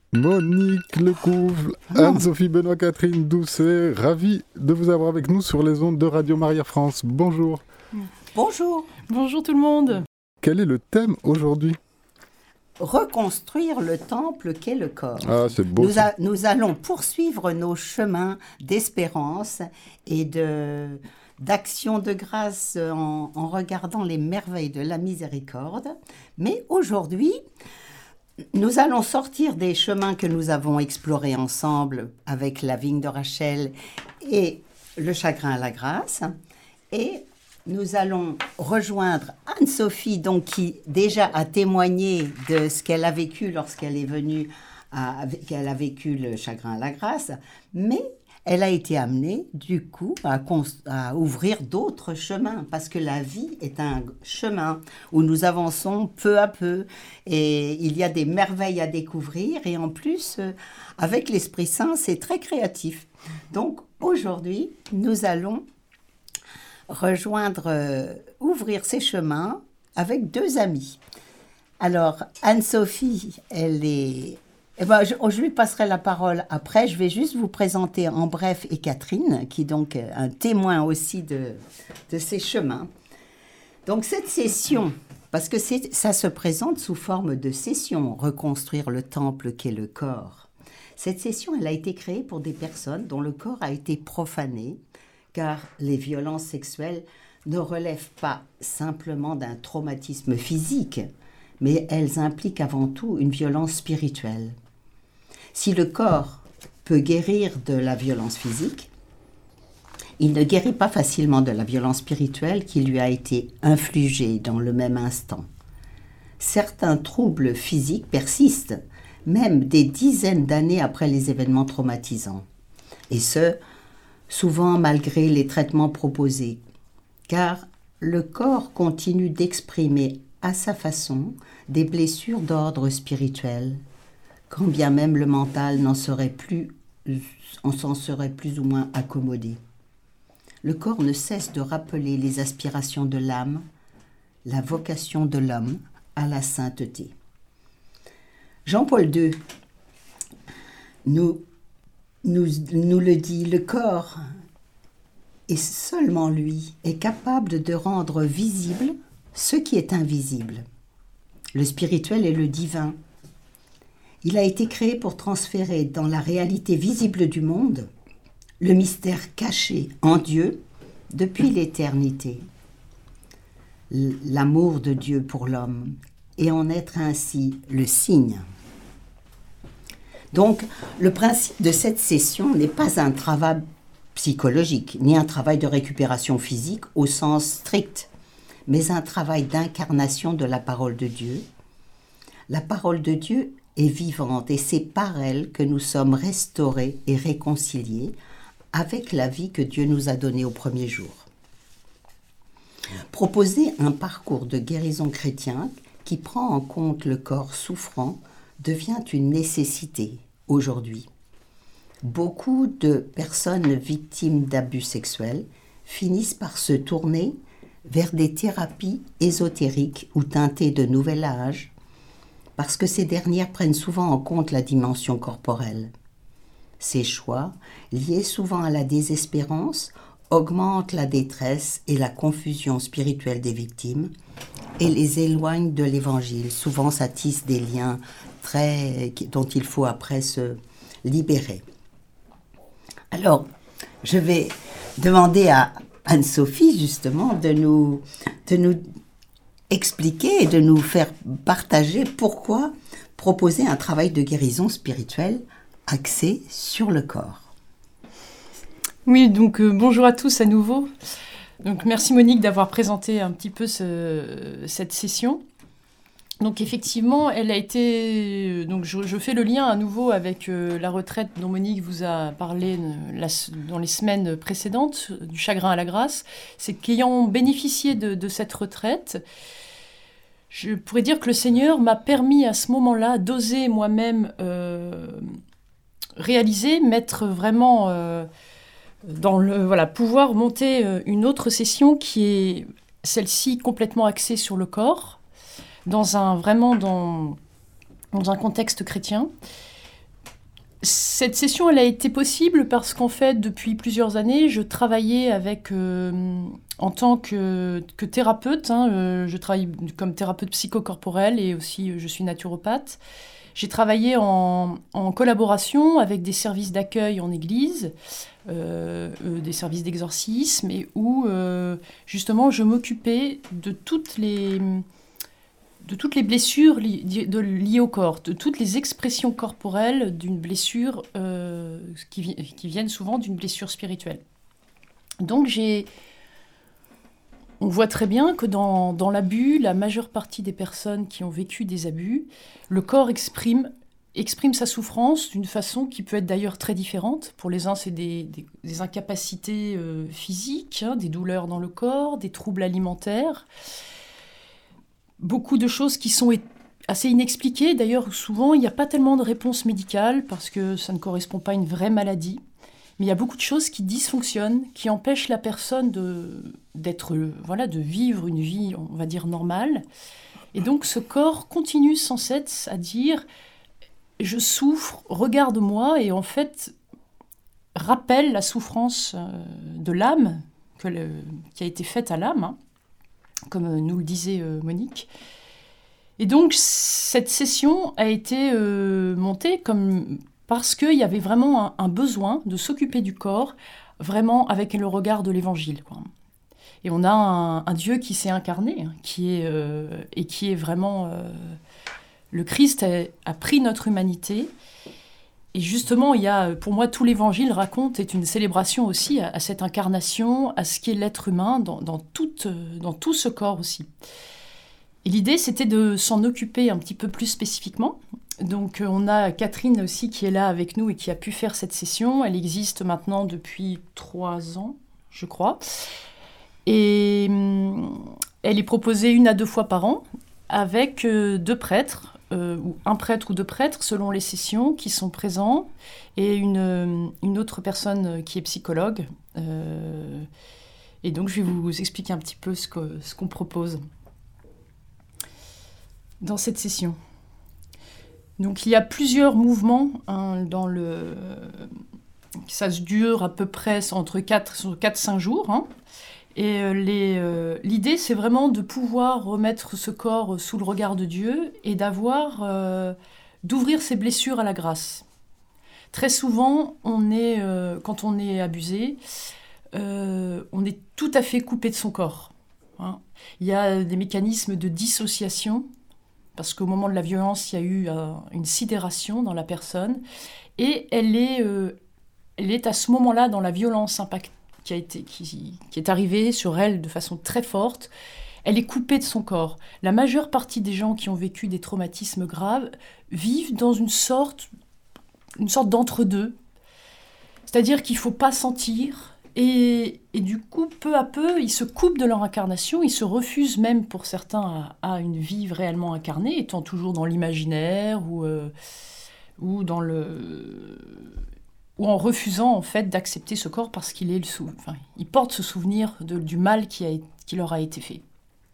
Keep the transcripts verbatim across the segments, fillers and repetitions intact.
Monique Lecouvrle, Anne-Sophie Benoît, Catherine Doucet, ravi de vous avoir avec nous sur les ondes de Radio Maria France. Bonjour. Bonjour. Bonjour tout le monde. Quel est le thème aujourd'hui ? Reconstruire le temple qu'est le corps. Ah, c'est beau. Nous, a, nous allons poursuivre nos chemins d'espérance et de, d'action de grâce en, en regardant les merveilles de la miséricorde. Mais aujourd'hui, nous allons sortir des chemins que nous avons explorés ensemble avec la vigne de Rachel et le chagrin à la grâce. Et nous allons rejoindre Anne-Sophie, donc, qui déjà a témoigné de ce qu'elle a vécu lorsqu'elle est venue, à, qu'elle a vécu le chagrin à la grâce, mais elle a été amenée, du coup, à, à ouvrir d'autres chemins, parce que la vie est un chemin où nous avançons peu à peu, et il y a des merveilles à découvrir, et en plus, avec l'Esprit Saint, c'est très créatif. Donc, aujourd'hui, nous allons rejoindre, euh, ouvrir ces chemins avec deux amis. Alors, Anne-Sophie, elle est... Eh ben, je, je lui passerai la parole après. Je vais juste vous présenter en bref et Catherine, qui est donc un témoin aussi de, de ces chemins. Donc, cette session, parce que c'est, ça se présente sous forme de session, reconstruire le temple qu'est le corps. Cette session, elle a été créée pour des personnes dont le corps a été profané, car les violences sexuelles ne relèvent pas simplement d'un traumatisme physique, mais elles impliquent avant tout une violence spirituelle. Si le corps peut guérir de la violence physique, il ne guérit pas facilement de la violence spirituelle qui lui a été infligée dans le même instant. Certains troubles physiques persistent, même des dizaines d'années après les événements traumatisants, et ce, souvent malgré les traitements proposés, car le corps continue d'exprimer à sa façon des blessures d'ordre spirituel, quand bien même le mental n'en serait plus, on s'en serait plus ou moins accommodé. Le corps ne cesse de rappeler les aspirations de l'âme, la vocation de l'homme à la sainteté. Jean-Paul deux nous Nous, nous le dit, le corps, et seulement lui, est capable de rendre visible ce qui est invisible. Le spirituel est le divin. Il a été créé pour transférer dans la réalité visible du monde le mystère caché en Dieu depuis l'éternité. L'amour de Dieu pour l'homme, et en être ainsi le signe. Donc, le principe de cette session n'est pas un travail psychologique, ni un travail de récupération physique au sens strict, mais un travail d'incarnation de la parole de Dieu. La parole de Dieu est vivante et c'est par elle que nous sommes restaurés et réconciliés avec la vie que Dieu nous a donnée au premier jour. Proposer un parcours de guérison chrétien qui prend en compte le corps souffrant devient une nécessité aujourd'hui. Beaucoup de personnes victimes d'abus sexuels finissent par se tourner vers des thérapies ésotériques ou teintées de nouvel âge, parce que ces dernières prennent souvent en compte la dimension corporelle. Ces choix, liés souvent à la désespérance, augmentent la détresse et la confusion spirituelle des victimes et les éloignent de l'Évangile. Souvent, ça tisse des liens très, dont il faut après se libérer. Alors, je vais demander à Anne-Sophie, justement, de nous, de nous expliquer et de nous faire partager pourquoi proposer un travail de guérison spirituelle axé sur le corps. Oui, donc euh, bonjour à tous à nouveau. Donc, merci Monique d'avoir présenté un petit peu ce, cette session. Donc effectivement, elle a été. Donc je, je fais le lien à nouveau avec euh, la retraite dont Monique vous a parlé euh, la, dans les semaines précédentes, du chagrin à la grâce. C'est qu'ayant bénéficié de, de cette retraite, je pourrais dire que le Seigneur m'a permis à ce moment-là d'oser moi-même euh, réaliser, mettre vraiment euh, dans le voilà, pouvoir monter une autre session qui est celle-ci complètement axée sur le corps. Dans un, vraiment dans, dans un contexte chrétien. cette session, elle a été possible parce qu'en fait, depuis plusieurs années, je travaillais avec, euh, en tant que, que thérapeute, hein, euh, je travaille comme thérapeute psychocorporel et aussi euh, je suis naturopathe. J'ai travaillé en, en collaboration avec des services d'accueil en église, euh, euh, des services d'exorcisme, et où euh, justement je m'occupais de toutes les... de toutes les blessures li- de, liées au corps, de toutes les expressions corporelles d'une blessure euh, qui, vi- qui viennent souvent d'une blessure spirituelle. Donc j'ai... On voit très bien que dans, dans l'abus, la majeure partie des personnes qui ont vécu des abus, le corps exprime, exprime sa souffrance d'une façon qui peut être d'ailleurs très différente. Pour les uns, c'est des, des, des incapacités euh, physiques, hein, des douleurs dans le corps, des troubles alimentaires. Beaucoup de choses qui sont assez inexpliquées. D'ailleurs, souvent, il n'y a pas tellement de réponse médicale parce que ça ne correspond pas à une vraie maladie. Mais il y a beaucoup de choses qui dysfonctionnent, qui empêchent la personne de, d'être, voilà, de vivre une vie, on va dire, normale. Et donc, ce corps continue sans cesse à dire « je souffre, regarde-moi » et en fait, rappelle la souffrance de l'âme que le, qui a été faite à l'âme, hein, comme nous le disait euh, Monique. Et donc, cette session a été euh, montée comme, parce qu'il y avait vraiment un, un besoin de s'occuper du corps, vraiment avec le regard de l'Évangile, quoi. Et on a un, un Dieu qui s'est incarné, hein, qui est, euh, et qui est vraiment... Euh, le Christ a, a pris notre humanité. Et justement, il y a, pour moi, tout l'Évangile raconte, est une célébration aussi à, à cette incarnation, à ce qu'est l'être humain dans, dans, toute, dans tout ce corps aussi. Et l'idée, c'était de s'en occuper un petit peu plus spécifiquement. Donc, on a Catherine aussi qui est là avec nous et qui a pu faire cette session. Elle existe maintenant depuis trois ans, je crois. Et hum, elle est proposée une à deux fois par an avec euh, deux prêtres. Euh, ou un prêtre ou deux prêtres, selon les sessions, qui sont présents, et une, une autre personne qui est psychologue. Euh, et donc, je vais vous expliquer un petit peu ce, que, ce qu'on propose dans cette session. Donc, il y a plusieurs mouvements, hein, dans le... Ça se dure à peu près entre quatre à cinq jours, hein. Et euh, les, euh, l'idée, c'est vraiment de pouvoir remettre ce corps sous le regard de Dieu et d'avoir, euh, d'ouvrir ses blessures à la grâce. Très souvent, on est, euh, quand on est abusé, euh, on est tout à fait coupé de son corps, hein. Il y a des mécanismes de dissociation, parce qu'au moment de la violence, il y a eu euh, une sidération dans la personne, et elle est, euh, elle est à ce moment-là dans la violence impactée, Qui, a été, qui, qui est arrivée sur elle de façon très forte, elle est coupée de son corps. La majeure partie des gens qui ont vécu des traumatismes graves vivent dans une sorte, une sorte d'entre-deux. C'est-à-dire qu'il ne faut pas sentir, et, et du coup, peu à peu, ils se coupent de leur incarnation, ils se refusent même pour certains à, à une vie réellement incarnée, étant toujours dans l'imaginaire ou, euh, ou dans le... ou en refusant en fait d'accepter ce corps parce qu'il est le sou... enfin, il porte ce souvenir de, du mal qui, a, qui leur a été fait.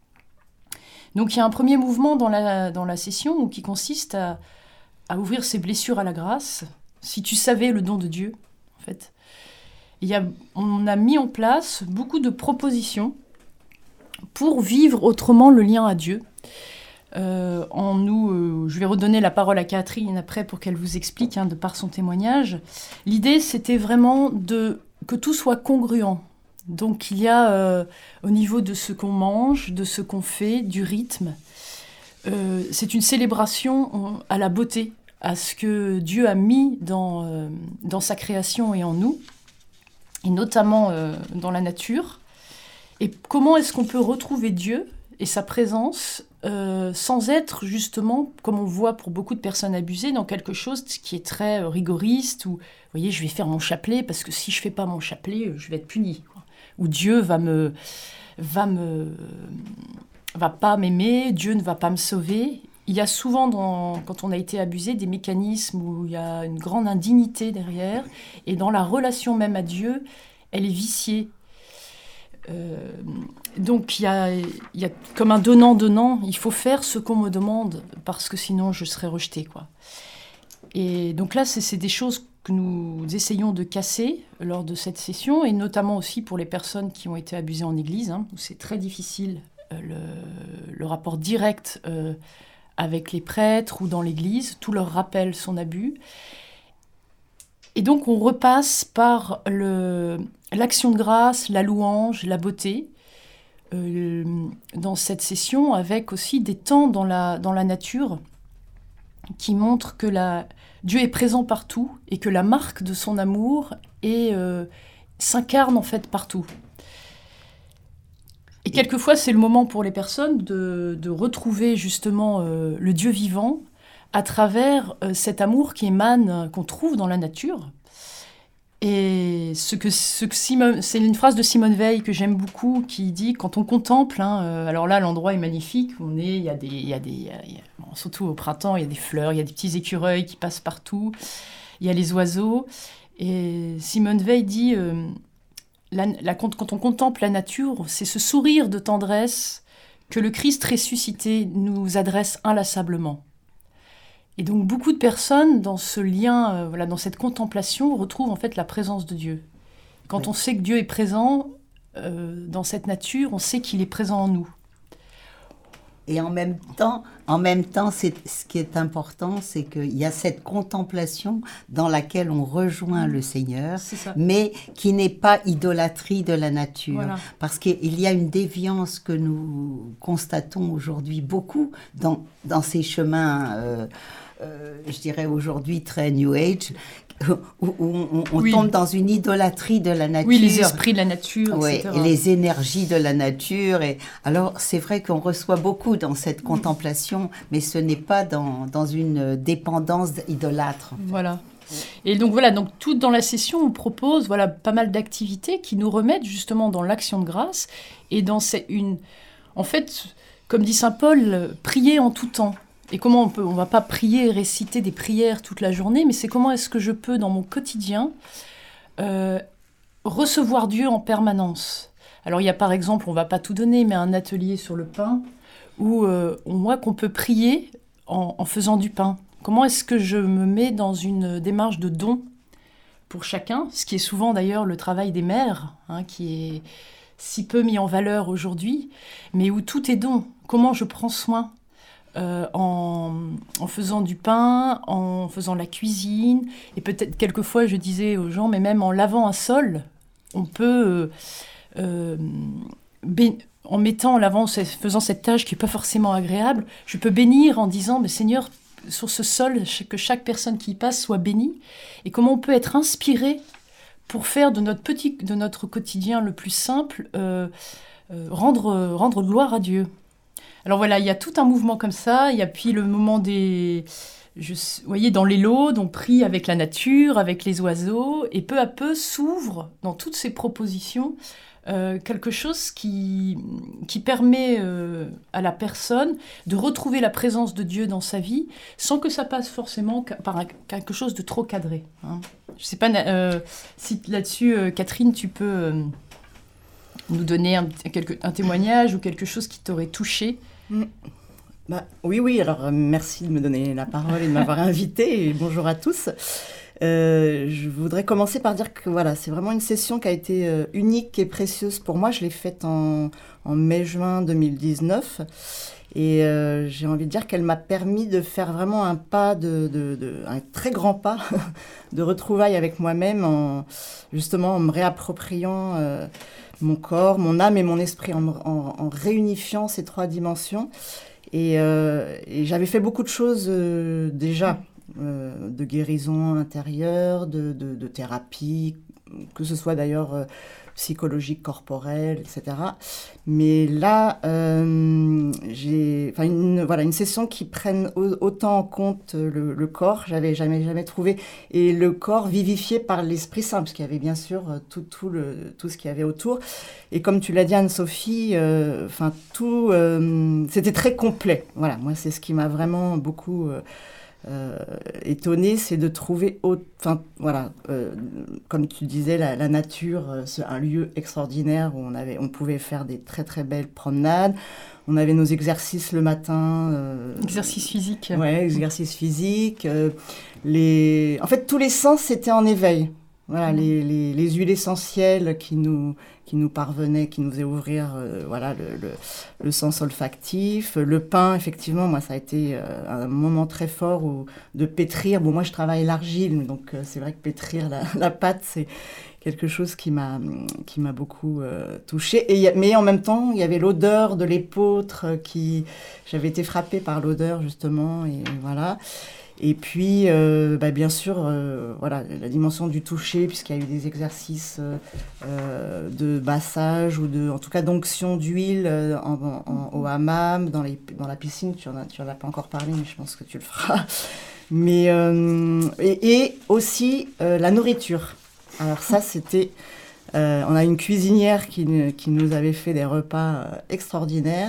Donc il y a un premier mouvement dans la, dans la session qui consiste à, à ouvrir ses blessures à la grâce. Si tu savais le don de Dieu, en fait. Il y a, on a mis en place beaucoup de propositions pour vivre autrement le lien à Dieu. Euh, en nous, euh, je vais redonner la parole à Catherine après pour qu'elle vous explique, hein, de par son témoignage. L'idée, c'était vraiment de, que tout soit congruent. Donc, il y a euh, au niveau de ce qu'on mange, de ce qu'on fait, du rythme. Euh, c'est une célébration à la beauté, à ce que Dieu a mis dans, euh, dans sa création et en nous, et notamment euh, dans la nature. Et comment est-ce qu'on peut retrouver Dieu et sa présence Euh, sans être justement, comme on voit pour beaucoup de personnes abusées, dans quelque chose qui est très euh, rigoriste, où, vous voyez, je vais faire mon chapelet, parce que si je ne fais pas mon chapelet, euh, je vais être punie, quoi. Ou Dieu va me, va me, va pas m'aimer, Dieu ne va pas me sauver. Il y a souvent, dans, quand on a été abusé, des mécanismes où il y a une grande indignité derrière, et dans la relation même à Dieu, elle est viciée. Euh, donc il y a, y a comme un donnant-donnant, il faut faire ce qu'on me demande parce que sinon je serai rejetée, quoi. Et donc là, c'est, c'est des choses que nous essayons de casser lors de cette session, et notamment aussi pour les personnes qui ont été abusées en Église, hein, où c'est très difficile euh, le, le rapport direct euh, avec les prêtres ou dans l'Église. Tout leur rappelle son abus. Et donc on repasse par le, l'action de grâce, la louange, la beauté, euh, dans cette session, avec aussi des temps dans la, dans la nature qui montrent que la, Dieu est présent partout et que la marque de son amour est, euh, s'incarne en fait partout. Et quelquefois, c'est le moment pour les personnes de, de retrouver justement euh, le Dieu vivant à travers euh, cet amour qui émane, euh, qu'on trouve dans la nature. Et ce que, ce que Simone, c'est une phrase de Simone Veil que j'aime beaucoup, qui dit, quand on contemple, hein, euh, alors là, l'endroit est magnifique, on est, il y a des, il y a des, il y a, bon, surtout au printemps, il y a des fleurs, il y a des petits écureuils qui passent partout, il y a les oiseaux. Et Simone Veil dit, euh, la, la, quand on contemple la nature, c'est ce sourire de tendresse que le Christ ressuscité nous adresse inlassablement. Et donc beaucoup de personnes, dans ce lien, euh, voilà, dans cette contemplation, retrouvent en fait la présence de Dieu. Quand oui. on sait que Dieu est présent euh, dans cette nature, on sait qu'il est présent en nous. Et en même temps, en même temps, c'est, ce qui est important, c'est qu'il y a cette contemplation dans laquelle on rejoint le Seigneur, mais qui n'est pas idolâtrie de la nature. Voilà. Parce qu'il y a une déviance que nous constatons aujourd'hui beaucoup dans, dans ces chemins, euh, euh, je dirais aujourd'hui très New Age, où, où on, on oui. tombe dans une idolâtrie de la nature. Oui, les esprits de la nature, oui, et cetera. Et les énergies de la nature. Et alors, c'est vrai qu'on reçoit beaucoup dans cette contemplation, mais ce n'est pas dans, dans une dépendance idolâtre. En fait. Voilà. Et donc voilà, donc tout dans la session, on propose voilà, pas mal d'activités qui nous remettent justement dans l'action de grâce et dans cette, une... En fait, comme dit saint Paul, prier en tout temps. Et comment on peut, on va pas prier et réciter des prières toute la journée, mais c'est comment est-ce que je peux, dans mon quotidien, euh, recevoir Dieu en permanence. Alors il y a par exemple, on va pas tout donner, mais un atelier sur le pain, où euh, on voit qu'on peut prier en, en faisant du pain. Comment est-ce que je me mets dans une démarche de don pour chacun, ce qui est souvent d'ailleurs le travail des mères, hein, qui est si peu mis en valeur aujourd'hui, mais où tout est don. Comment je prends soin Euh, en, en faisant du pain, en faisant la cuisine, et peut-être quelquefois je disais aux gens, mais même en lavant un sol, on peut, euh, euh, bé- en mettant, en lavant, faisant cette tâche qui n'est pas forcément agréable, je peux bénir en disant, mais Seigneur, sur ce sol, que chaque personne qui y passe soit bénie, et comment on peut être inspiré pour faire de notre, petit, de notre quotidien le plus simple, euh, euh, rendre, rendre gloire à Dieu. Alors voilà, il y a tout un mouvement comme ça, il y a puis le moment des... Je, vous voyez, dans les lodes, on prie avec la nature, avec les oiseaux, et peu à peu s'ouvre, dans toutes ces propositions, euh, quelque chose qui, qui permet euh, à la personne de retrouver la présence de Dieu dans sa vie, sans que ça passe forcément par un, quelque chose de trop cadré. Hein. Je ne sais pas euh, si là-dessus, euh, Catherine, tu peux euh, nous donner un, quelque, un témoignage ou quelque chose qui t'aurait touché. Mmh. Bah, oui, oui, alors euh, merci de me donner la parole et de m'avoir invitée, et bonjour à tous. Euh, je voudrais commencer par dire que voilà, c'est vraiment une session qui a été euh, unique et précieuse pour moi. Je l'ai faite en, en mai-juin deux mille dix-neuf, et euh, j'ai envie de dire qu'elle m'a permis de faire vraiment un pas, de, de, de, un très grand pas de retrouvailles avec moi-même, en, justement en me réappropriant euh, mon corps, mon âme et mon esprit, en, en, en réunifiant ces trois dimensions. Et, euh, et j'avais fait beaucoup de choses euh, déjà, euh, de guérison intérieure, de, de, de thérapie, que ce soit d'ailleurs euh, psychologique, corporelle, et cetera. Mais là, euh, j'ai, enfin une, voilà, une session qui prenne au, autant en compte le, le corps, j'avais jamais, jamais trouvé, et le corps vivifié par l'Esprit Saint, parce qu'il y avait bien sûr tout, tout, le, tout ce qu'il y avait autour. Et comme tu l'as dit, Anne-Sophie, euh, enfin tout, euh, c'était très complet. Voilà, moi c'est ce qui m'a vraiment beaucoup... Euh, euh, étonné, c'est de trouver, enfin voilà, euh, comme tu disais, la, la nature, euh, c'est un lieu extraordinaire où on avait, on pouvait faire des très très belles promenades. On avait nos exercices le matin. Euh, exercices physiques. Ouais, exercices physiques. Euh, les, en fait, tous les sens étaient en éveil. Voilà, mmh. les, les, les huiles essentielles qui nous, qui nous parvenaient, qui nous faisaient ouvrir euh, voilà, le, le, le sens olfactif. Le pain, effectivement, moi, ça a été euh, un moment très fort où, de pétrir. Bon, moi, je travaille l'argile, donc euh, c'est vrai que pétrir la, la pâte, c'est quelque chose qui m'a, qui m'a beaucoup euh, touchée. Et, mais en même temps, il y avait l'odeur de l'épeautre qui... J'avais été frappée par l'odeur, justement, et voilà. Et puis, euh, bah, bien sûr, euh, voilà, la dimension du toucher, puisqu'il y a eu des exercices euh, de massage ou de, en tout cas d'onction d'huile euh, en, en, au hammam, dans, les, dans la piscine. Tu en as, tu en as pas encore parlé, mais je pense que tu le feras. Mais, euh, et, et aussi euh, la nourriture. Alors ça, c'était... Euh, on a une cuisinière qui, qui nous avait fait des repas euh, extraordinaires.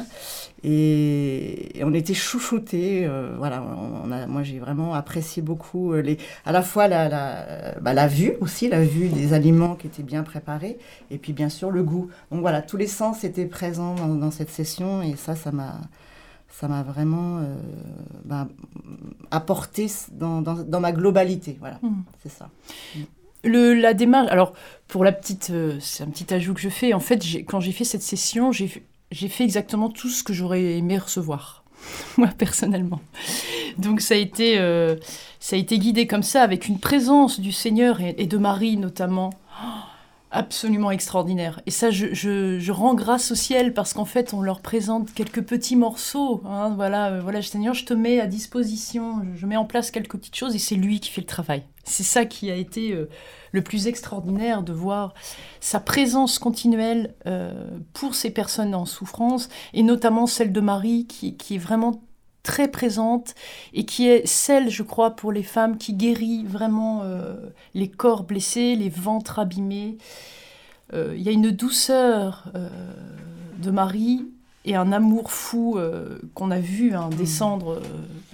Et, et on était chouchoutés. Euh, voilà, on a, moi, j'ai vraiment apprécié beaucoup euh, les, à la fois la, la, bah, la vue aussi, la vue des aliments qui étaient bien préparés, et puis bien sûr le goût. Donc voilà, tous les sens étaient présents dans, dans cette session, et ça, ça m'a, ça m'a vraiment euh, bah, apporté dans, dans, dans ma globalité. Voilà, mmh. c'est ça. Mmh. Le, la démarche, alors pour la petite, euh, c'est un petit ajout que je fais. En fait, j'ai, quand j'ai fait cette session, j'ai J'ai fait exactement tout ce que j'aurais aimé recevoir, moi personnellement. Donc ça a été, euh, ça a été guidé comme ça, avec une présence du Seigneur et, et de Marie notamment, oh, absolument extraordinaire. Et ça, je, je, je rends grâce au ciel, parce qu'en fait, on leur présente quelques petits morceaux. Hein, voilà, euh, voilà, Seigneur, je te mets à disposition, je, je mets en place quelques petites choses, et c'est lui qui fait le travail. C'est ça qui a été euh, le plus extraordinaire, de voir sa présence continuelle euh, pour ces personnes en souffrance, et notamment celle de Marie, qui, qui est vraiment très présente, et qui est celle, je crois, pour les femmes, qui guérit vraiment euh, les corps blessés, les ventres abîmés. Euh, il y a une douceur euh, de Marie, et un amour fou euh, qu'on a vu hein, descendre... Euh,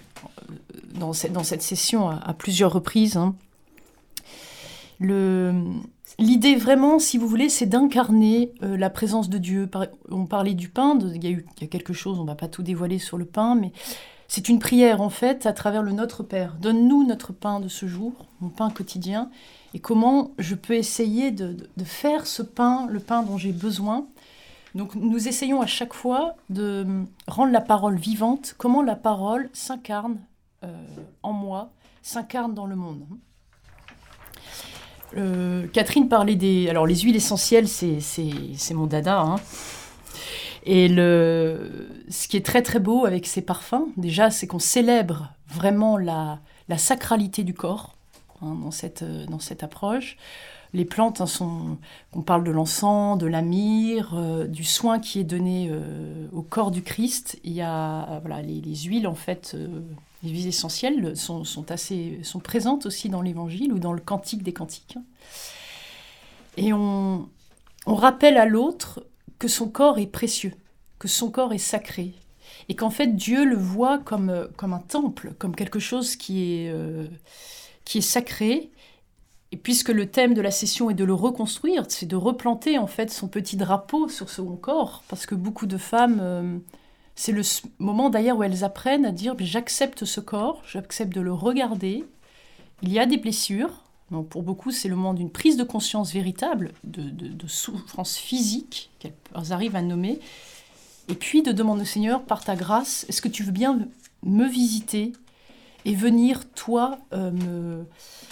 Dans cette, dans cette session à, à plusieurs reprises. Hein. Le, l'idée vraiment, si vous voulez, c'est d'incarner euh, la présence de Dieu. Par, on parlait du pain, de, il y a eu il y a quelque chose, on ne va pas tout dévoiler sur le pain, mais c'est une prière en fait à travers le Notre Père. Donne-nous notre pain de ce jour, mon pain quotidien, et comment je peux essayer de, de, de faire ce pain, le pain dont j'ai besoin. Donc nous essayons à chaque fois de rendre la parole vivante, comment la parole s'incarne Euh, en moi, s'incarne dans le monde. Euh, Catherine parlait des... Alors, les huiles essentielles, c'est, c'est, c'est mon dada. Hein. Et le, ce qui est très, très beau avec ces parfums, déjà, c'est qu'on célèbre vraiment la, la sacralité du corps hein, dans, cette, dans cette approche. Les plantes, hein, sont, on parle de l'encens, de la myrrhe, euh, du soin qui est donné euh, au corps du Christ. Il y a voilà, les, les huiles, en fait... Euh, Les huiles essentielles sont, sont, assez, sont présentes aussi dans l'Évangile ou dans le Cantique des Cantiques. Et on, on rappelle à l'autre que son corps est précieux, que son corps est sacré, et qu'en fait Dieu le voit comme, comme un temple, comme quelque chose qui est, euh, qui est sacré. Et puisque le thème de la session est de le reconstruire, c'est de replanter en fait son petit drapeau sur son corps, parce que beaucoup de femmes... Euh, C'est le moment d'ailleurs où elles apprennent à dire « j'accepte ce corps, j'accepte de le regarder, il y a des blessures ». Donc pour beaucoup, c'est le moment d'une prise de conscience véritable, de, de, de souffrance physique qu'elles arrivent à nommer. Et puis de demander au Seigneur, par ta grâce, est-ce que tu veux bien me visiter et venir, toi, euh, me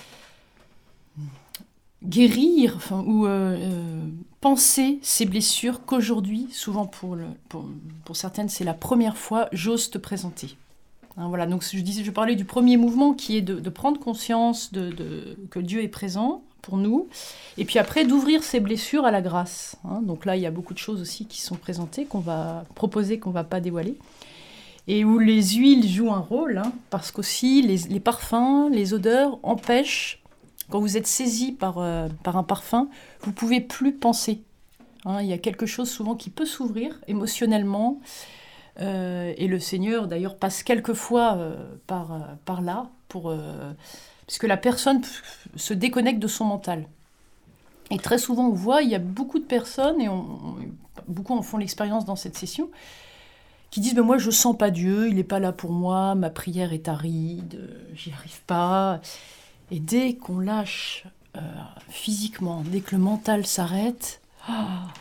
guérir enfin, ou euh, euh, penser ces blessures qu'aujourd'hui, souvent pour, le, pour, pour certaines, c'est la première fois, j'ose te présenter. Hein, voilà, donc je, disais, je parlais du premier mouvement qui est de, de prendre conscience de, de, que Dieu est présent pour nous, et puis après d'ouvrir ces blessures à la grâce. Hein, donc là, il y a beaucoup de choses aussi qui sont présentées, qu'on va proposer, qu'on ne va pas dévoiler, et où les huiles jouent un rôle, hein, parce qu'aussi les, les parfums, les odeurs empêchent. Quand vous êtes saisi par, euh, par un parfum, vous ne pouvez plus penser. Hein, il y a quelque chose souvent qui peut s'ouvrir émotionnellement, Euh, et le Seigneur, d'ailleurs, passe quelquefois euh, par, euh, par là, pour, euh, puisque la personne se déconnecte de son mental. Et très souvent, on voit, il y a beaucoup de personnes, et on, on, beaucoup en font l'expérience dans cette session, qui disent, ben moi, je ne sens pas Dieu, il n'est pas là pour moi, ma prière est aride, j'y arrive pas. Et dès qu'on lâche euh, physiquement, dès que le mental s'arrête, oh,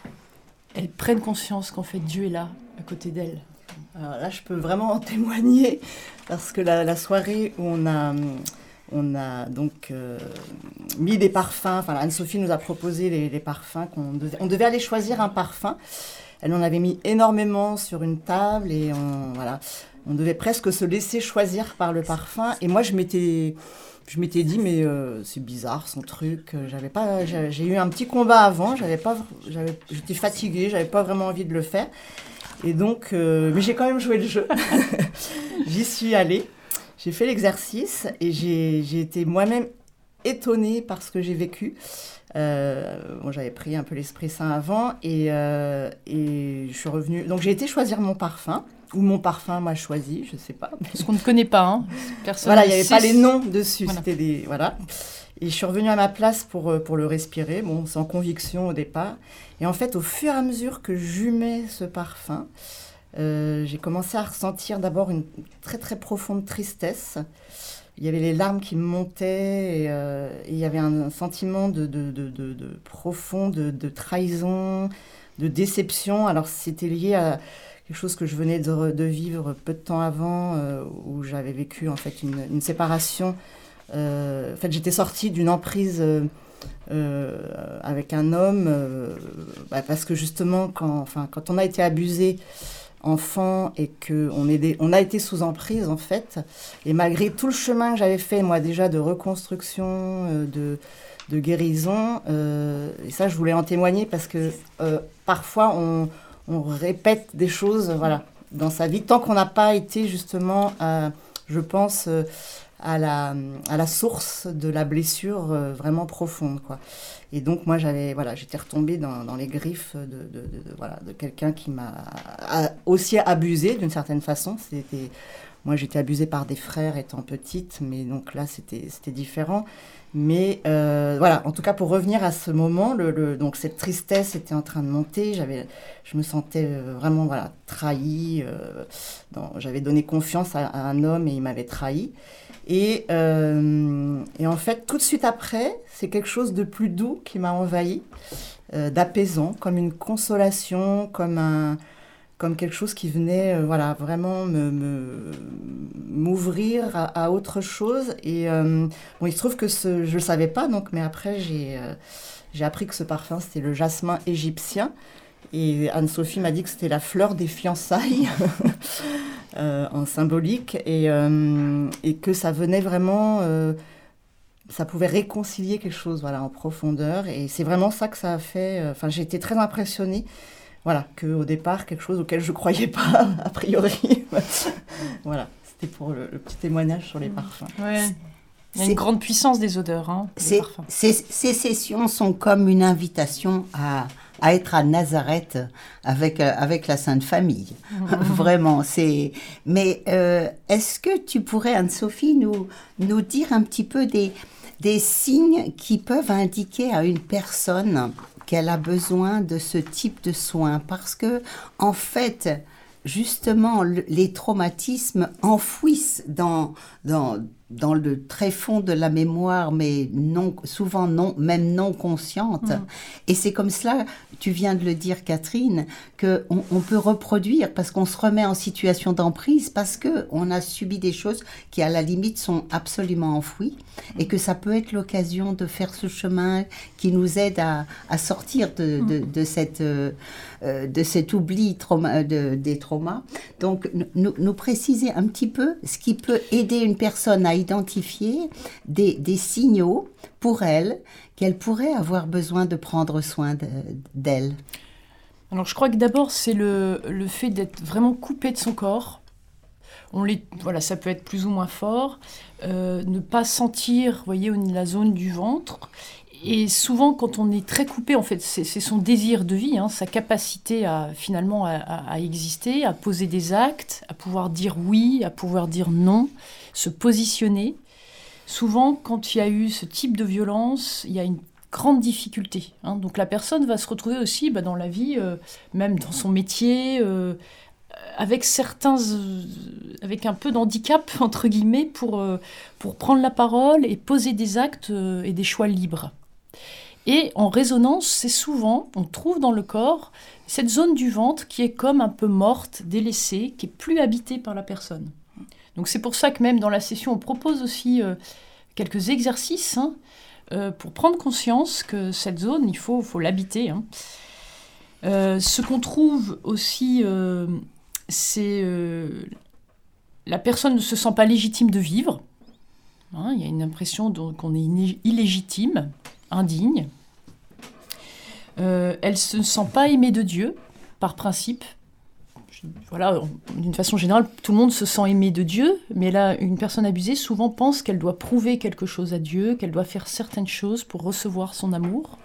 elles prennent conscience qu'en fait, Dieu est là, à côté d'elles. Alors là, je peux vraiment en témoigner, parce que la, la soirée où on a, on a donc euh, mis des parfums, enfin Anne-Sophie nous a proposé les, les parfums, qu'on devait, on devait aller choisir un parfum. Elle en avait mis énormément sur une table et on, voilà, on devait presque se laisser choisir par le parfum. Et moi, je m'étais, je m'étais dit, mais euh, c'est bizarre son truc. J'avais pas, j'ai, j'ai eu un petit combat avant, j'avais pas, j'avais, j'étais fatiguée, j'avais pas vraiment envie de le faire. Et donc, euh, mais j'ai quand même joué le jeu. J'y suis allée, j'ai fait l'exercice et j'ai, j'ai été moi-même étonnée par ce que j'ai vécu. Euh, bon, j'avais pris un peu l'Esprit Saint avant et, euh, et je suis revenue. Donc j'ai été choisir mon parfum, ou mon parfum m'a choisi, je ne sais pas. Parce qu'on ne connaît pas, hein. Personne voilà, il n'y avait sait... pas les noms dessus, voilà. C'était des... Voilà. Et je suis revenue à ma place pour, pour le respirer, bon, sans conviction au départ. Et en fait, au fur et à mesure que j'humais ce parfum, euh, j'ai commencé à ressentir d'abord une très très profonde tristesse. Il y avait les larmes qui me montaient et, euh, et il y avait un, un sentiment de, de, de, de, de profond, de, de trahison, de déception. Alors c'était lié à quelque chose que je venais de, de vivre peu de temps avant, euh, où j'avais vécu en fait une, une séparation. Euh, en fait, j'étais sortie d'une emprise euh, euh, avec un homme, euh, bah, parce que justement, quand, enfin, quand on a été abusé enfant et qu'on est des, on a été sous emprise en fait, et malgré tout le chemin que j'avais fait moi déjà de reconstruction, euh, de, de guérison, euh, et ça je voulais en témoigner parce que euh, parfois on, on répète des choses, voilà, dans sa vie tant qu'on n'a pas été justement, euh, je pense, euh, à la, à la source de la blessure euh, vraiment profonde, quoi. Et donc, moi, j'avais, voilà, j'étais retombée dans, dans les griffes de, de, de, de, voilà, de quelqu'un qui m'a a, aussi abusée d'une certaine façon. C'était, moi, j'étais abusée par des frères étant petite, mais donc là, c'était, c'était différent. Mais euh, voilà, en tout cas, pour revenir à ce moment, le, le, donc cette tristesse était en train de monter. J'avais, je me sentais vraiment voilà, trahie. Euh, dans, j'avais donné confiance à, à un homme et il m'avait trahie. Et, euh, et en fait, tout de suite après, c'est quelque chose de plus doux qui m'a envahi, euh, d'apaisant, comme une consolation, comme, un, comme quelque chose qui venait euh, voilà, vraiment me, me, m'ouvrir à, à autre chose. Et euh, bon, il se trouve que ce, je ne le savais pas, donc, mais après, j'ai, euh, j'ai appris que ce parfum, c'était le jasmin égyptien. Et Anne-Sophie m'a dit que c'était la fleur des fiançailles. Euh, en symbolique, et, euh, et que ça venait vraiment, euh, ça pouvait réconcilier quelque chose, voilà, en profondeur, et c'est vraiment ça que ça a fait. Enfin, euh, j'ai été très impressionnée, voilà, qu'au départ, quelque chose auquel je ne croyais pas, a priori. Voilà, c'était pour le, le petit témoignage sur les parfums. Ouais. Il y a une grande puissance des odeurs, hein, des parfums. Ces, ces sessions sont comme une invitation à, à être à Nazareth avec, euh, avec la Sainte Famille. Mmh. Vraiment, c'est... Mais euh, est-ce que tu pourrais, Anne-Sophie, nous, nous dire un petit peu des, des signes qui peuvent indiquer à une personne qu'elle a besoin de ce type de soins? Parce que, en fait, justement, le, les traumatismes enfouissent dans... dans dans le tréfonds de la mémoire, mais non, souvent non, même non consciente. Mmh. Et c'est comme cela, tu viens de le dire, Catherine, qu'on on peut reproduire parce qu'on se remet en situation d'emprise, parce qu'on a subi des choses qui, à la limite, sont absolument enfouies, et que ça peut être l'occasion de faire ce chemin qui nous aide à, à sortir de, de, de, cette, euh, de cet oubli trauma, de, des traumas. Donc, nous, nous préciser un petit peu ce qui peut aider une personne à identifier des, des signaux pour elle, qu'elle pourrait avoir besoin de prendre soin de, d'elle. Alors, je crois que d'abord, c'est le, le fait d'être vraiment coupé de son corps. On les, voilà, ça peut être plus ou moins fort. Euh, ne pas sentir, vous voyez, la zone du ventre. et souvent, quand on est très coupé, en fait, c'est, c'est son désir de vie, hein, sa capacité à finalement à, à, à exister, à poser des actes, à pouvoir dire oui, à pouvoir dire non, se positionner. Souvent, quand il y a eu ce type de violence, il y a une grande difficulté. Hein. Donc la personne va se retrouver aussi bah, dans la vie, euh, même dans son métier, euh, avec certains, euh, avec un peu d'handicap entre guillemets pour euh, pour prendre la parole et poser des actes euh, et des choix libres. Et en résonance, c'est souvent, on trouve dans le corps cette zone du ventre qui est comme un peu morte, délaissée, qui est plus habitée par la personne. Donc c'est pour ça que même dans la session, on propose aussi euh, quelques exercices. Hein, Euh, pour prendre conscience que cette zone, il faut, faut l'habiter. Hein. Euh, ce qu'on trouve aussi, euh, c'est euh, la personne ne se sent pas légitime de vivre. Hein, il y a une impression qu'on est iné- illégitime, indigne. Euh, elle ne se sent pas aimée de Dieu, par principe. Voilà, d'une façon générale, tout le monde se sent aimé de Dieu, mais là, une personne abusée souvent pense qu'elle doit prouver quelque chose à Dieu, qu'elle doit faire certaines choses pour recevoir son amour.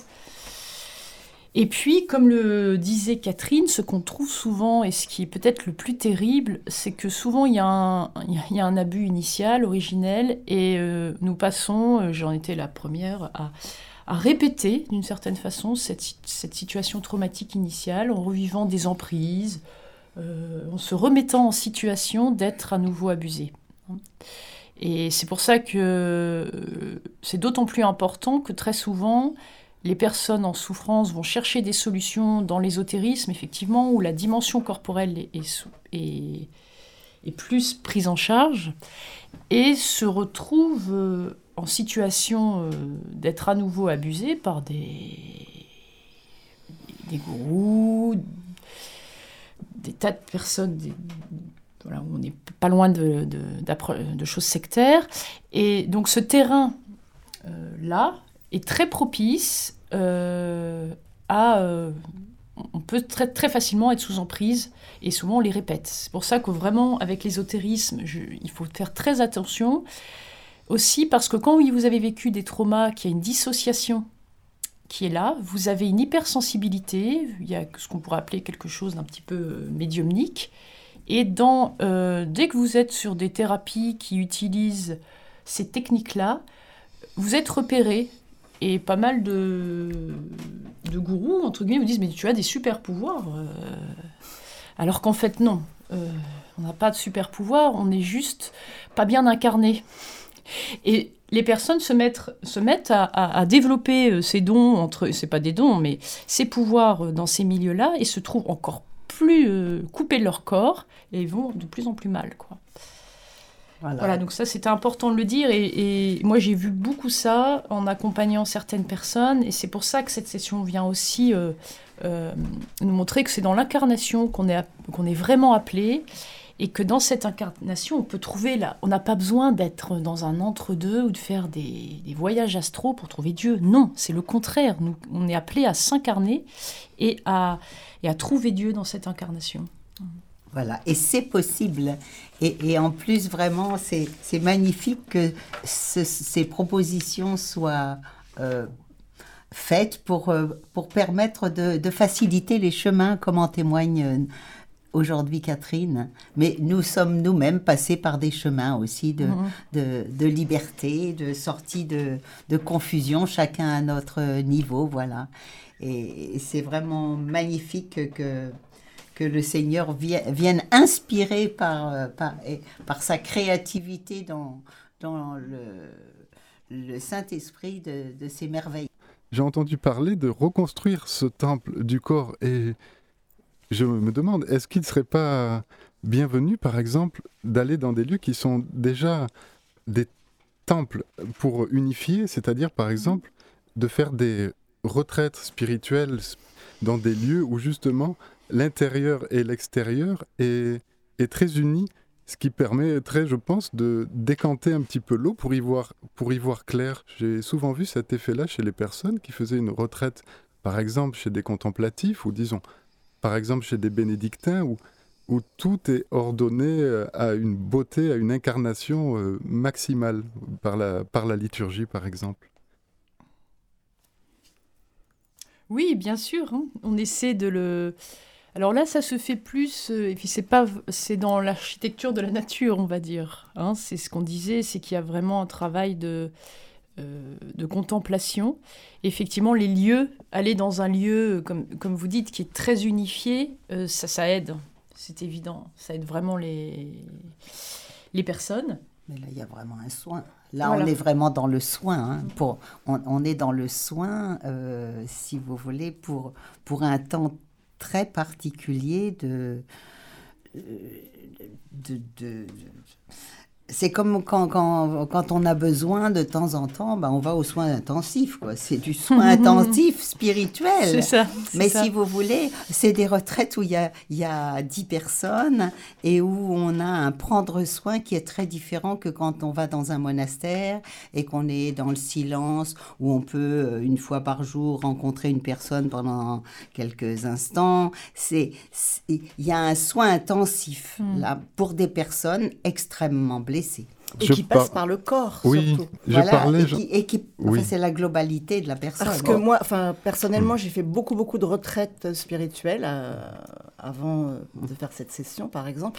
Et puis, comme le disait Catherine, ce qu'on trouve souvent, et ce qui est peut-être le plus terrible, c'est que souvent il y a un, il y a un abus initial, originel, et euh, nous passons, euh, j'en étais la première, à, à répéter d'une certaine façon cette, cette situation traumatique initiale en revivant des emprises, Euh, en se remettant en situation d'être à nouveau abusé. Et c'est pour ça que euh, c'est d'autant plus important que très souvent, les personnes en souffrance vont chercher des solutions dans l'ésotérisme, effectivement, où la dimension corporelle est, est, est, est plus prise en charge, et se retrouvent euh, en situation euh, d'être à nouveau abusé par des, des gourous, des tas de personnes, des, voilà, où on n'est pas loin de, de, de choses sectaires. Et donc ce terrain-là euh, est très propice euh, à... Euh, on peut très, très facilement être sous emprise, et souvent on les répète. C'est pour ça que vraiment, avec l'ésotérisme, je, il faut faire très attention. Aussi parce que quand vous avez vécu des traumas, qu'il y a une dissociation qui est là, vous avez une hypersensibilité, il y a ce qu'on pourrait appeler quelque chose d'un petit peu médiumnique, et dans, euh, dès que vous êtes sur des thérapies qui utilisent ces techniques-là, vous êtes repéré, et pas mal de, de gourous, entre guillemets, vous disent « mais tu as des super pouvoirs euh, », alors qu'en fait non, euh, on n'a pas de super pouvoirs, on n'est juste pas bien incarné. Et les personnes se mettent, se mettent à, à, à développer ces dons, entre, c'est pas des dons, mais ces pouvoirs dans ces milieux-là, et se trouvent encore plus euh, coupés de leur corps, et vont de plus en plus mal, quoi. Voilà. Voilà, donc ça, c'était important de le dire, et, et moi, j'ai vu beaucoup ça en accompagnant certaines personnes, et c'est pour ça que cette session vient aussi euh, euh, nous montrer que c'est dans l'incarnation qu'on est, qu'on est vraiment appelé, et que dans cette incarnation, on peut trouver là, on n'a pas besoin d'être dans un entre-deux ou de faire des, des voyages astraux pour trouver Dieu. Non, c'est le contraire. Nous, on est appelé à s'incarner et à, et à trouver Dieu dans cette incarnation. Voilà, et c'est possible. Et, et en plus, vraiment, c'est, c'est magnifique que ce, ces propositions soient euh, faites pour, euh, pour permettre de, de faciliter les chemins, comme en témoigne euh, aujourd'hui Catherine. Mais nous sommes nous-mêmes passés par des chemins aussi de, mmh. de, de liberté, de sortie de, de confusion, chacun à notre niveau, voilà. Et, et c'est vraiment magnifique que... que le Seigneur vienne inspirer par, par, par sa créativité dans, dans le, le Saint-Esprit de, de ces merveilles. J'ai entendu parler de reconstruire ce temple du corps et je me demande, est-ce qu'il ne serait pas bienvenu, par exemple, d'aller dans des lieux qui sont déjà des temples pour unifier, c'est-à-dire, par exemple, de faire des retraites spirituelles dans des lieux où, justement, l'intérieur et l'extérieur est, est très uni, ce qui permettrait, je pense, de décanter un petit peu l'eau pour y voir, pour y voir clair. J'ai souvent vu cet effet-là chez les personnes qui faisaient une retraite, par exemple chez des contemplatifs, ou disons, par exemple chez des bénédictins, où, où tout est ordonné à une beauté, à une incarnation euh, maximale, par la, par la liturgie, par exemple. Oui, bien sûr. Hein. On essaie de le... Alors là, ça se fait plus, euh, et puis c'est pas, c'est dans l'architecture de la nature, on va dire. Hein. C'est ce qu'on disait, c'est qu'il y a vraiment un travail de, euh, de contemplation. Effectivement, les lieux, aller dans un lieu, comme, comme vous dites, qui est très unifié, euh, ça, ça aide, c'est évident. Ça aide vraiment les, les personnes. Mais là, il y a vraiment un soin. Là, Voilà. on est vraiment dans le soin. Hein, pour, on, on est dans le soin, euh, si vous voulez, pour, pour un temps très particulier de... de, de, de c'est comme quand, quand, quand on a besoin de temps en temps, ben on va aux soins intensifs, quoi. C'est du soin intensif spirituel. C'est ça. C'est Mais ça. si vous voulez, c'est des retraites où il y a, il y a dix personnes et où on a un prendre soin qui est très différent que quand on va dans un monastère et qu'on est dans le silence, où on peut, une fois par jour, rencontrer une personne pendant quelques instants. C'est, c'est, il y a un soin intensif, Mm. là, pour des personnes extrêmement blessées. Et Je qui passe par- par le corps, Oui, surtout. je Voilà, parlais... et je- qui, et qui- Oui. enfin, c'est la globalité de la personne. Parce que moi, enfin, personnellement, j'ai fait beaucoup, beaucoup de retraites spirituelles euh, avant euh, de faire cette session, par exemple.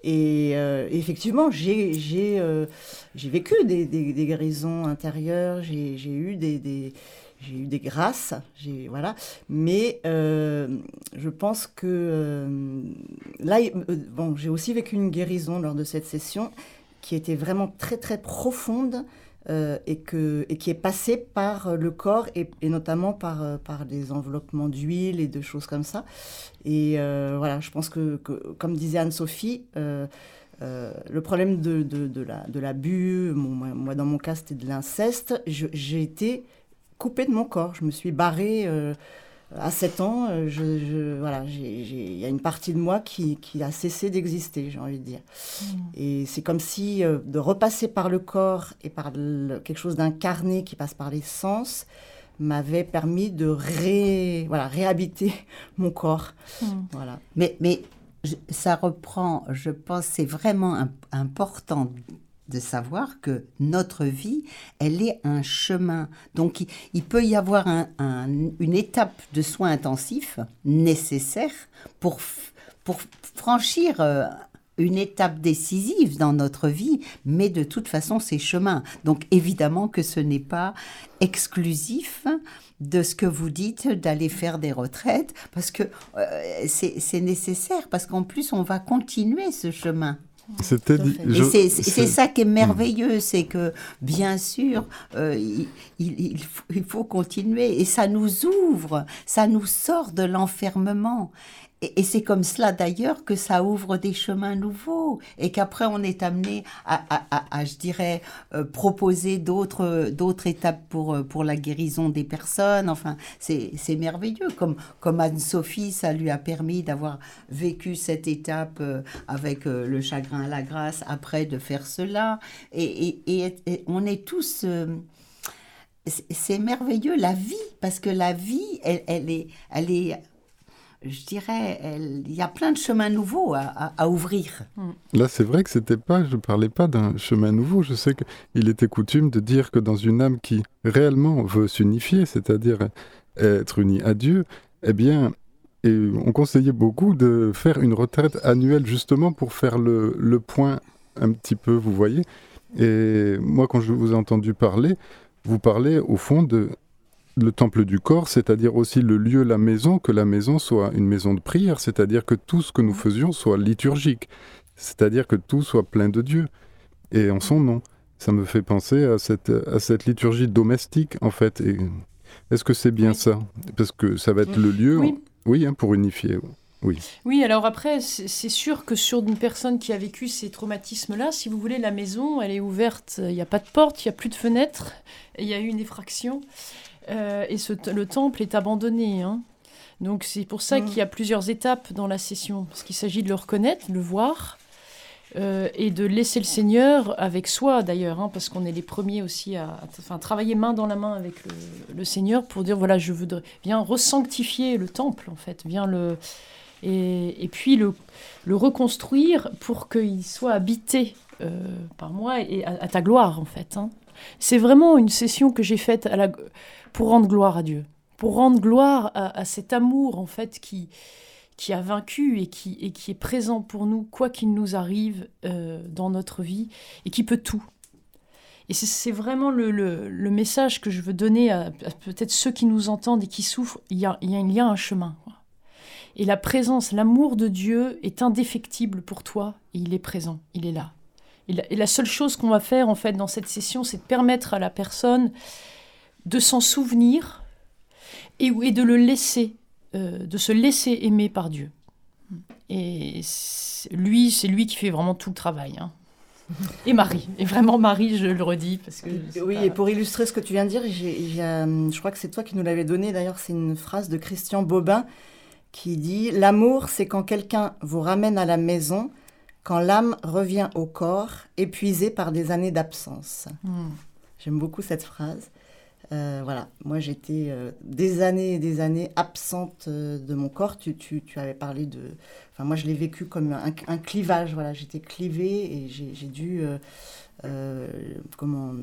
Et euh, effectivement, j'ai, j'ai, euh, j'ai vécu des, des, des guérisons intérieures, j'ai, j'ai eu des, des, j'ai eu des grâces, j'ai, voilà. Mais euh, je pense que euh, là, euh, bon, j'ai aussi vécu une guérison lors de cette session qui était vraiment très, très profonde. Euh, et, que, et qui est passé par le corps et, et notamment par, euh, par des enveloppements d'huile et de choses comme ça. Et euh, voilà, je pense que, que comme disait Anne-Sophie, euh, euh, le problème de, de, de, la, de l'abus, mon, moi dans mon cas c'était de l'inceste, je, j'ai été coupée de mon corps. Je me suis barrée euh, à sept ans. Je, je, voilà, j'ai, j'ai, il y a une partie de moi qui, qui a cessé d'exister, j'ai envie de dire. Mmh. Et c'est comme si euh, de repasser par le corps et par le, quelque chose d'incarné qui passe par les sens m'avait permis de ré, voilà, réhabiter mon corps. Mmh. Voilà. Mais, mais je, ça reprend, je pense, c'est vraiment un, important de savoir que notre vie, elle est un chemin. Donc, il, il peut y avoir un, un, une étape de soins intensifs nécessaire pour, pour franchir euh, une étape décisive dans notre vie, mais de toute façon, c'est chemin. Donc, évidemment que ce n'est pas exclusif de ce que vous dites, d'aller faire des retraites, parce que euh, c'est, c'est nécessaire, parce qu'en plus, on va continuer ce chemin. C'était dit, je, c'est, c'est, c'est ça qui est merveilleux, c'est que bien sûr, euh, il, il, il, faut, il faut continuer et ça nous ouvre, ça nous sort de l'enfermement. Et, et c'est comme cela d'ailleurs que ça ouvre des chemins nouveaux et qu'après on est amené à, à, à, à je dirais, euh, proposer d'autres, d'autres étapes pour, pour la guérison des personnes. Enfin, c'est, c'est merveilleux. Comme, comme Anne-Sophie, ça lui a permis d'avoir vécu cette étape euh, avec euh, le chagrin à la grâce, après de faire cela. Et, et, et, et on est tous... Euh, c'est, c'est merveilleux, la vie, parce que la vie, elle, elle est... Elle est je dirais, il y a plein de chemins nouveaux à, à, à ouvrir. Là, c'est vrai que c'était pas, je ne parlais pas d'un chemin nouveau. Je sais qu'il était coutume de dire que dans une âme qui réellement veut s'unifier, c'est-à-dire être unie à Dieu, eh bien, et on conseillait beaucoup de faire une retraite annuelle justement pour faire le, le point un petit peu, vous voyez. Et moi, quand je vous ai entendu parler, vous parlez au fond de... le temple du corps, c'est-à-dire aussi le lieu, la maison, que la maison soit une maison de prière, c'est-à-dire que tout ce que nous faisions soit liturgique, c'est-à-dire que tout soit plein de Dieu, et en son nom. Ça me fait penser à cette, à cette liturgie domestique, en fait. Et est-ce que c'est bien oui. ça ? Parce que ça va être le lieu, oui, oui hein, pour unifier. Oui. Oui, alors après, c'est, c'est sûr que sur une personne qui a vécu ces traumatismes-là, si vous voulez, la maison, elle est ouverte, il n'y a pas de porte, il n'y a plus de fenêtre, il y a eu une effraction. Euh, et ce, le temple est abandonné. Hein. Donc c'est pour ça mmh. qu'il y a plusieurs étapes dans la session. Parce qu'il s'agit de le reconnaître, le voir, euh, et de laisser le Seigneur avec soi d'ailleurs, hein, parce qu'on est les premiers aussi à, à enfin, travailler main dans la main avec le, le Seigneur pour dire, voilà, je voudrais, viens resanctifier le temple, en fait, viens le... Et, et puis le, le reconstruire pour qu'il soit habité euh, par moi et à, à ta gloire, en fait. Hein. C'est vraiment une session que j'ai faite à la... pour rendre gloire à Dieu, pour rendre gloire à, à cet amour, en fait, qui, qui a vaincu et qui, et qui est présent pour nous, quoi qu'il nous arrive euh, dans notre vie, et qui peut tout. Et c'est, c'est vraiment le, le, le message que je veux donner à, à peut-être ceux qui nous entendent et qui souffrent. Il y a, il y a, il y a un chemin, quoi. Et la présence, l'amour de Dieu est indéfectible pour toi, et il est présent, il est là. Et la, et la seule chose qu'on va faire, en fait, dans cette session, c'est de permettre à la personne de s'en souvenir et, et de le laisser, euh, de se laisser aimer par Dieu. Et c'est, lui, c'est lui qui fait vraiment tout le travail, hein. Et Marie, et vraiment Marie, je le redis. Parce que oui, pas... et pour illustrer ce que tu viens de dire, j'ai, j'ai, euh, je crois que c'est toi qui nous l'avais donné, d'ailleurs, c'est une phrase de Christian Bobin qui dit « L'amour, c'est quand quelqu'un vous ramène à la maison, quand l'âme revient au corps, épuisée par des années d'absence. Mmh. » J'aime beaucoup cette phrase. Euh, voilà, moi j'étais euh, des années et des années absente euh, de mon corps. Tu, tu, tu avais parlé de... Enfin, moi je l'ai vécu comme un, un clivage, voilà, j'étais clivée et j'ai, j'ai dû euh, euh, comment,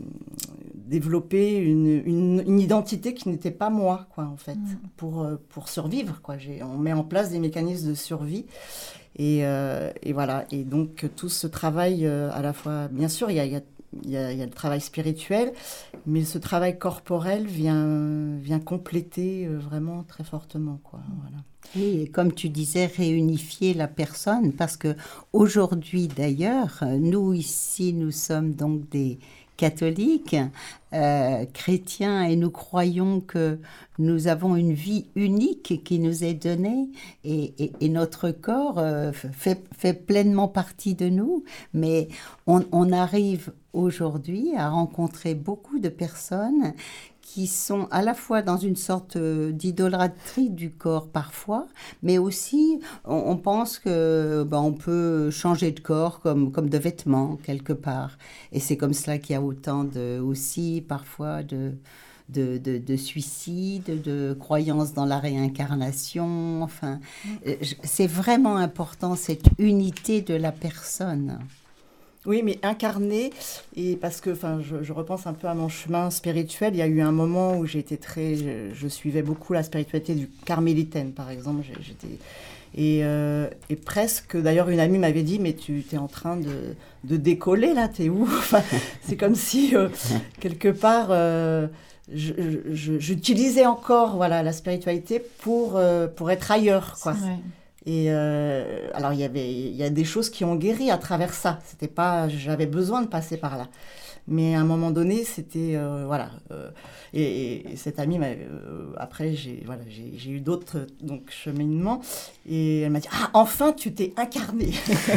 développer une, une, une identité qui n'était pas moi, quoi, en fait, mmh. pour, euh, pour survivre, quoi. J'ai, on met en place des mécanismes de survie. Et, euh, et voilà, et donc tout ce travail, euh, à la fois, bien sûr, il y a, il y a Il y, a, il y a le travail spirituel, mais ce travail corporel vient, vient compléter euh, vraiment très fortement, quoi. Voilà. Oui, et comme tu disais, réunifier la personne, parce que aujourd'hui d'ailleurs, nous ici, nous sommes donc des catholiques, euh, chrétiens, et nous croyons que nous avons une vie unique qui nous est donnée, et, et, et notre corps euh, fait, fait pleinement partie de nous, mais on, on arrive aujourd'hui à rencontrer beaucoup de personnes qui sont à la fois dans une sorte d'idolâtrie du corps parfois, mais aussi on, on pense que ben, on peut changer de corps comme, comme de vêtements quelque part. Et c'est comme cela qu'il y a autant de, aussi parfois de, de, de, de suicides, de croyances dans la réincarnation. Enfin, c'est vraiment important cette unité de la personne. Oui, mais incarné, et parce que enfin, je, je repense un peu à mon chemin spirituel, il y a eu un moment où j'étais très, je, je suivais beaucoup la spiritualité du carmélitaine, par exemple, j'étais, et, euh, et presque, d'ailleurs une amie m'avait dit, mais tu es en train de, de décoller là, t'es où? Enfin, c'est comme si, euh, quelque part, euh, je, je, j'utilisais encore voilà, la spiritualité pour, euh, pour être ailleurs, quoi. Et euh, alors, il y avait, il y a des choses qui ont guéri à travers ça. C'était pas, j'avais besoin de passer par là. Mais à un moment donné, c'était, euh, voilà. Euh, et, et cette amie, euh, après, j'ai, voilà, j'ai, j'ai eu d'autres donc, cheminements. Et elle m'a dit, ah, enfin, tu t'es incarnée.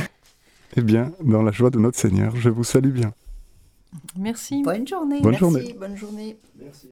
Eh bien, dans la joie de notre Seigneur, je vous salue bien. Merci. Bonne journée. Bonne Merci, journée. bonne journée. Merci.